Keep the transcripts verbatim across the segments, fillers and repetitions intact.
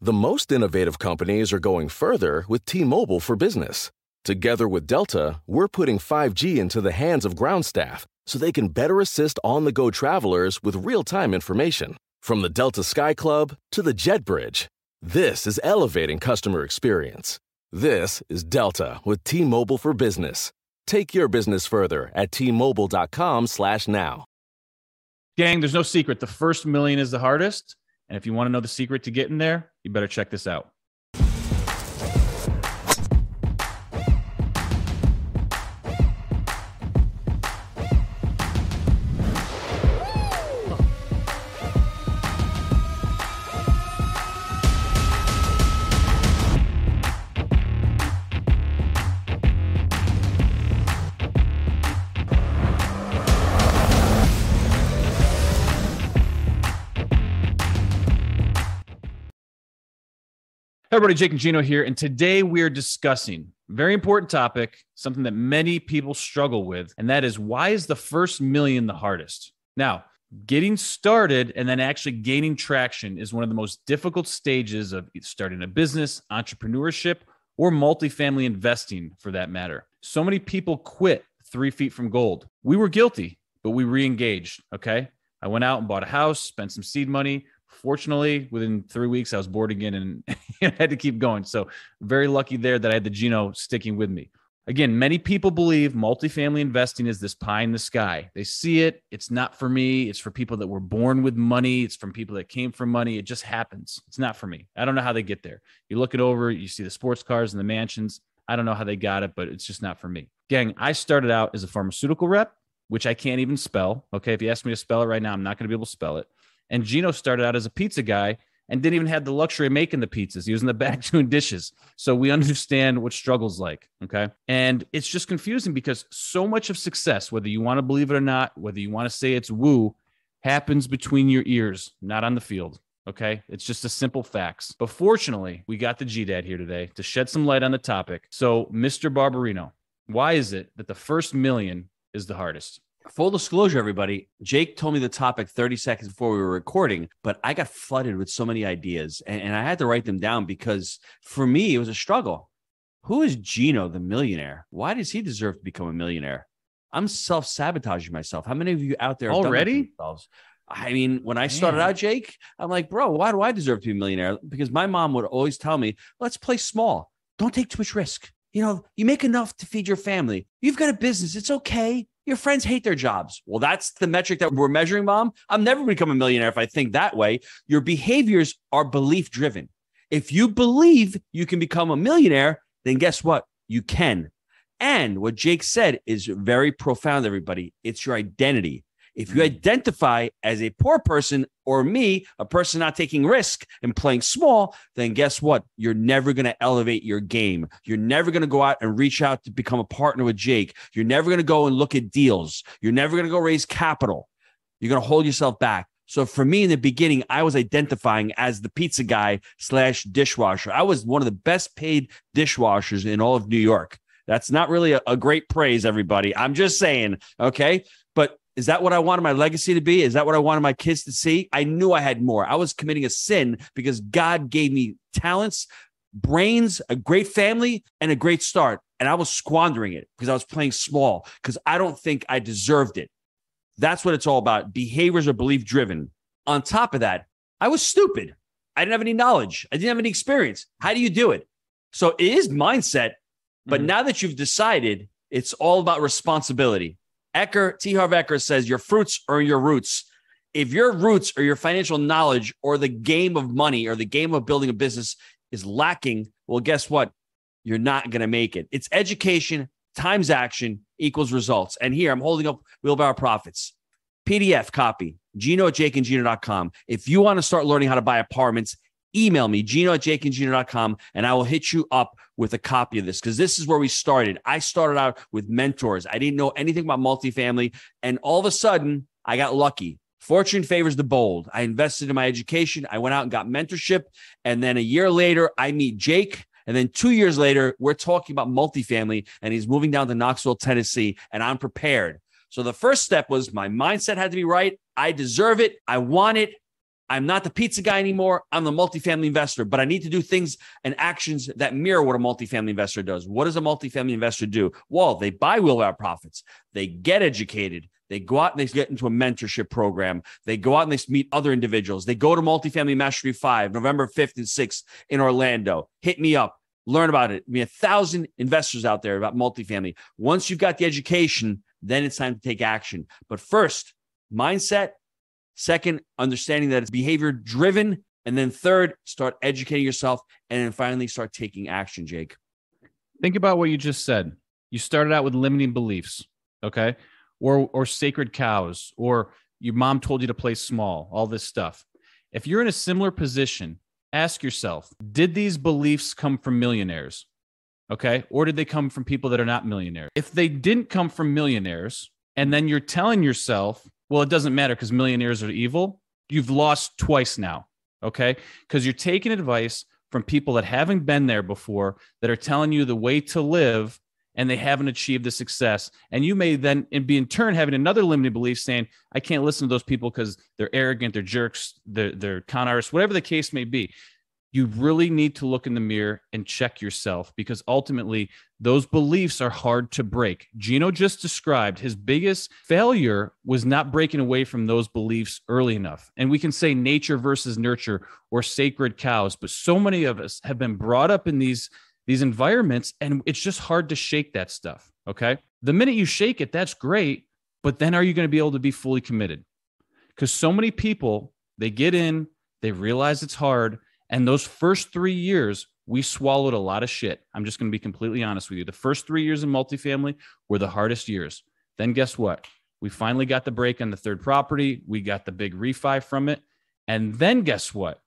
The most innovative companies are going further with T-Mobile for Business. Together with Delta, we're putting five G into the hands of ground staff so they can better assist on-the-go travelers with real-time information. From the Delta Sky Club to the Jet Bridge, this is elevating customer experience. This is Delta with T-Mobile for Business. Take your business further at T Mobile dot com slash now. Gang, there's no secret. The first million is the hardest. And if you want to know the secret to getting there, you better check this out. Hey everybody, Jake and Gino here, and today we are discussing a very important topic, something that many people struggle with, and that is, why is the first million the hardest? Now, getting started and then actually gaining traction is one of the most difficult stages of starting a business, entrepreneurship, or multifamily investing for that matter. So many people quit three feet from gold. We were guilty, but we re-engaged, okay? I went out and bought a house, spent some seed money. Fortunately, within three weeks, I was bored again and had to keep going. So very lucky there that I had the Gino sticking with me. Again, many people believe multifamily investing is this pie in the sky. They see it. It's not for me. It's for people that were born with money. It's from people that came from money. It just happens. It's not for me. I don't know how they get there. You look it over, you see the sports cars and the mansions. I don't know how they got it, but it's just not for me. Gang, I started out as a pharmaceutical rep, which I can't even spell. Okay, if you ask me to spell it right now, I'm not going to be able to spell it. And Gino started out as a pizza guy and didn't even have the luxury of making the pizzas. He was in the back doing dishes. So we understand what struggle's like, okay? And it's just confusing because so much of success, whether you want to believe it or not, whether you want to say it's woo, happens between your ears, not on the field, okay? It's just a simple facts. But fortunately, we got the G-Dad here today to shed some light on the topic. So, Mister Barbarino, why is it that the first million is the hardest? Full disclosure, everybody, Jake told me the topic thirty seconds before we were recording, but I got flooded with so many ideas and, and I had to write them down because for me, it was a struggle. Who is Gino, the millionaire? Why does he deserve to become a millionaire? I'm self-sabotaging myself. How many of you out there have already? Done themselves? I mean, when I started Man. out, Jake, I'm like, bro, why do I deserve to be a millionaire? Because my mom would always tell me, let's play small. Don't take too much risk. You know, you make enough to feed your family. You've got a business. It's okay. Your friends hate their jobs. Well, that's the metric that we're measuring, Mom. I'm never become a millionaire if I think that way. Your behaviors are belief driven. If you believe you can become a millionaire, then guess what? You can. And what Jake said is very profound, everybody. It's your identity. If you identify as a poor person or me, a person not taking risk and playing small, then guess what? You're never going to elevate your game. You're never going to go out and reach out to become a partner with Jake. You're never going to go and look at deals. You're never going to go raise capital. You're going to hold yourself back. So for me in the beginning, I was identifying as the pizza guy slash dishwasher. I was one of the best paid dishwashers in all of New York. That's not really a, a great praise, everybody. I'm just saying, okay? But is that what I wanted my legacy to be? Is that what I wanted my kids to see? I knew I had more. I was committing a sin because God gave me talents, brains, a great family, and a great start. And I was squandering it because I was playing small because I don't think I deserved it. That's what it's all about. Behaviors are belief driven. On top of that, I was stupid. I didn't have any knowledge. I didn't have any experience. How do you do it? So it is mindset. But mm-hmm. now that you've decided, it's all about responsibility. Ecker, T. Harv Eker says, your fruits are your roots. If your roots or your financial knowledge or the game of money or the game of building a business is lacking, well, guess what? You're not going to make it. It's education times action equals results. And here I'm holding up Wheelbarrow Profits. P D F copy, Gino at jake and gino dot com. If you want to start learning how to buy apartments, email me, Gino at jake and gino dot com, and I will hit you up with a copy of this because this is where we started. I started out with mentors. I didn't know anything about multifamily, and all of a sudden, I got lucky. Fortune favors the bold. I invested in my education. I went out and got mentorship, and then a year later, I meet Jake, and then two years later, we're talking about multifamily, and he's moving down to Knoxville, Tennessee, and I'm prepared. So the first step was my mindset had to be right. I deserve it. I want it. I'm not the pizza guy anymore. I'm the multifamily investor, but I need to do things and actions that mirror what a multifamily investor does. What does a multifamily investor do? Well, they buy Wheelbarrow Profits. They get educated. They go out and they get into a mentorship program. They go out and they meet other individuals. They go to Multifamily Mastery five, November fifth and sixth in Orlando. Hit me up. Learn about it. I mean, a thousand investors out there about multifamily. Once you've got the education, then it's time to take action. But first, mindset. Second, understanding that it's behavior driven. And then third, start educating yourself. And then finally, start taking action, Jake. Think about what you just said. You started out with limiting beliefs, okay? Or, or sacred cows, or your mom told you to play small, all this stuff. If you're in a similar position, ask yourself, did these beliefs come from millionaires? Okay. Or did they come from people that are not millionaires? If they didn't come from millionaires, and then you're telling yourself, well, it doesn't matter because millionaires are evil, you've lost twice now. Okay. Because you're taking advice from people that haven't been there before, that are telling you the way to live, and they haven't achieved the success. And you may then be in turn having another limiting belief saying, I can't listen to those people because they're arrogant, they're jerks, they're, they're con artists, whatever the case may be. You really need to look in the mirror and check yourself, because ultimately those beliefs are hard to break. Gino just described his biggest failure was not breaking away from those beliefs early enough. And we can say nature versus nurture or sacred cows, but so many of us have been brought up in these these environments, and it's just hard to shake that stuff, okay? The minute you shake it, that's great, but then are you going to be able to be fully committed? Because so many people, they get in, they realize it's hard, and those first three years, we swallowed a lot of shit. I'm just going to be completely honest with you. The first three years in multifamily were the hardest years. Then guess what? We finally got the break on the third property. We got the big refi from it. And then guess what?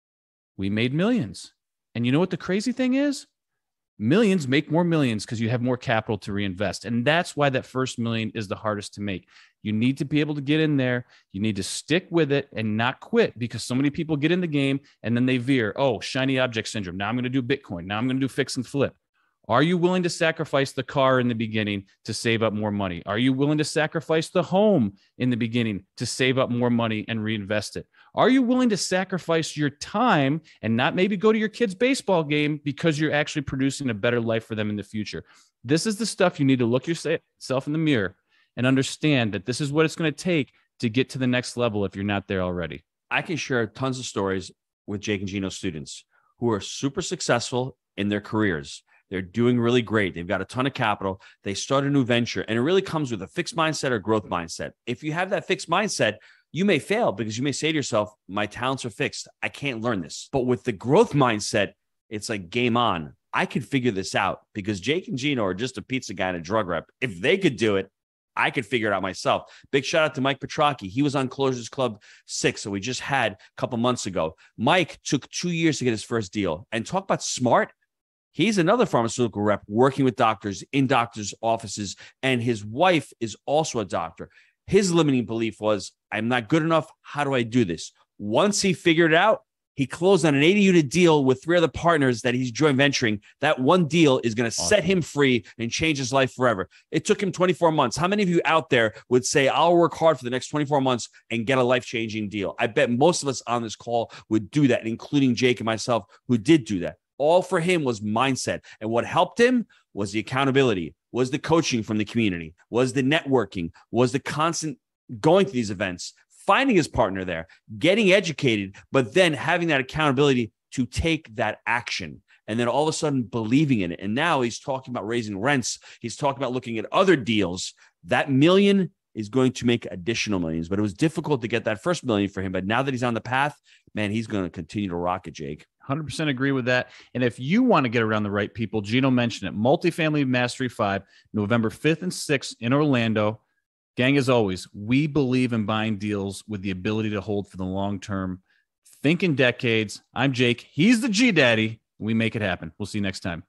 We made millions. And you know what the crazy thing is? Millions make more millions because you have more capital to reinvest. And that's why that first million is the hardest to make. You need to be able to get in there. You need to stick with it and not quit, because so many people get in the game and then they veer. Oh, shiny object syndrome. Now I'm going to do Bitcoin. Now I'm going to do fix and flip. Are you willing to sacrifice the car in the beginning to save up more money? Are you willing to sacrifice the home in the beginning to save up more money and reinvest it? Are you willing to sacrifice your time and not maybe go to your kid's baseball game because you're actually producing a better life for them in the future? This is the stuff you need to look yourself in the mirror and understand that this is what it's going to take to get to the next level if you're not there already. I can share tons of stories with Jake and Gino students who are super successful in their careers. They're doing really great. They've got a ton of capital. They start a new venture, and it really comes with a fixed mindset or growth mindset. If you have that fixed mindset, you may fail because you may say to yourself, my talents are fixed. I can't learn this. But with the growth mindset, it's like game on. I can figure this out because Jake and Gino are just a pizza guy and a drug rep. If they could do it, I could figure it out myself. Big shout out to Mike Petrocchi. He was on Closers Club six, so we just had a couple months ago. Mike took two years to get his first deal. And talk about smart. He's another pharmaceutical rep working with doctors in doctors' offices, and his wife is also a doctor. His limiting belief was, I'm not good enough. How do I do this? Once he figured it out, he closed on an eighty unit deal with three other partners that he's joint venturing. That one deal is going to awesome. set him free and change his life forever. It took him twenty-four months. How many of you out there would say, I'll work hard for the next twenty-four months and get a life-changing deal? I bet most of us on this call would do that, including Jake and myself, who did do that. All for him was mindset. And what helped him was the accountability, was the coaching from the community, was the networking, was the constant going to these events, finding his partner there, getting educated, but then having that accountability to take that action. And then all of a sudden believing in it. And now he's talking about raising rents. He's talking about looking at other deals. That million is going to make additional millions. But it was difficult to get that first million for him. But now that he's on the path, man, he's going to continue to rock it, Jake. one hundred percent agree with that. And if you want to get around the right people, Gino mentioned it, Multifamily Mastery five, November fifth and sixth in Orlando. Gang, as always, we believe in buying deals with the ability to hold for the long term. Think in decades. I'm Jake. He's the G Daddy. We make it happen. We'll see you next time.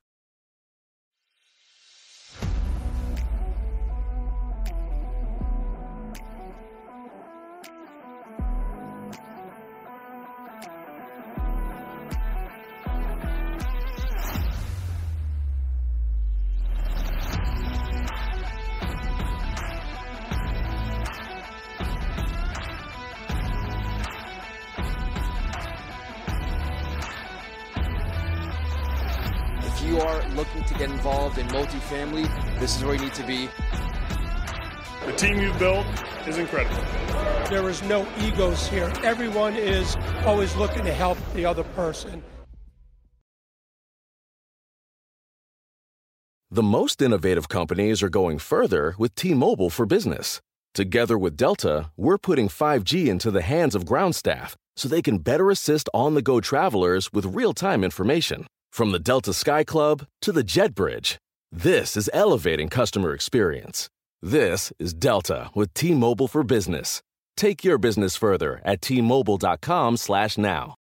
If you are looking to get involved in multifamily, this is where you need to be. The team you've built is incredible. There is no egos here. Everyone is always looking to help the other person. The most innovative companies are going further with T-Mobile for Business. Together with Delta, we're putting five G into the hands of ground staff so they can better assist on-the-go travelers with real-time information. From the Delta Sky Club to the Jet Bridge, this is elevating customer experience. This is Delta with T-Mobile for Business. Take your business further at T Mobile dot com slash now.